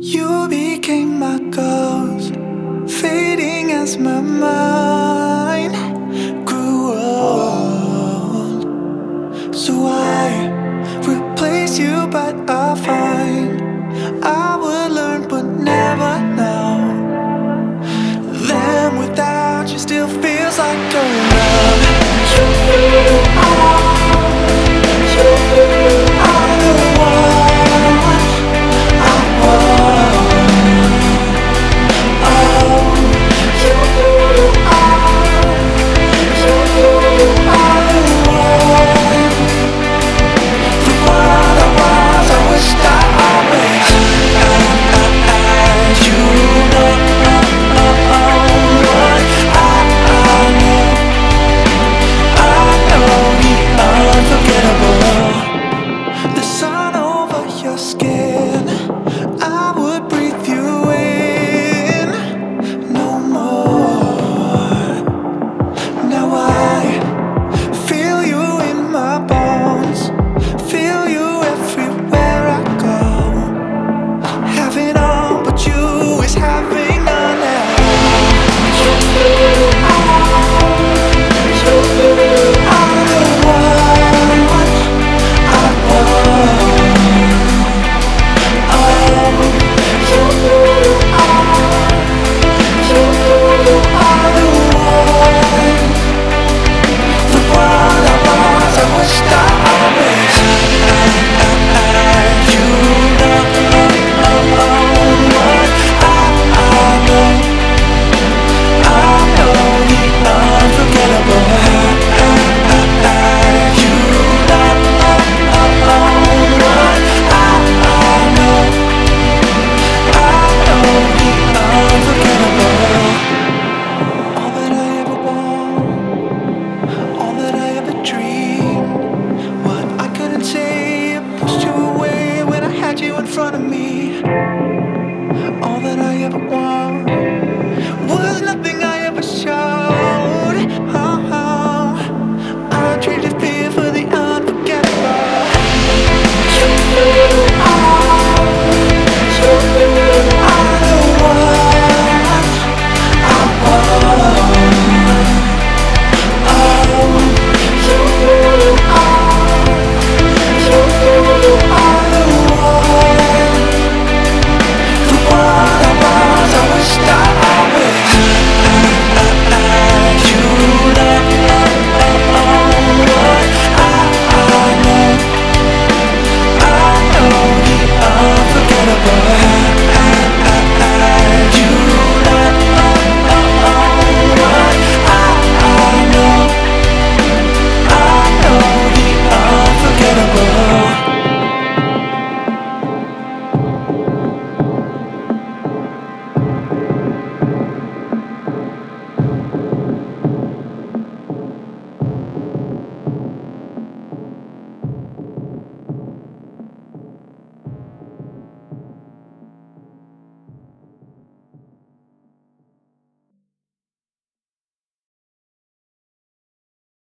You became my ghost, fading as my mind grew old. So I replace you, but I find I would learn, but never know. Then without you still feels like a love. You are the one I want. Oh, you are the one I was. I wish that I always had you. The sun over your skin, I would breathe you in no more. Now I feel you in my bones, feel you everywhere I go. Having all but you is having none at all. You are the one I want. Oh, you are the one I was. I wish that I always had you. I know the unforgettable. You all that I ever want, all that I ever dreamed. What I couldn't say, I pushed you away when I had you in front of me. All that I ever want.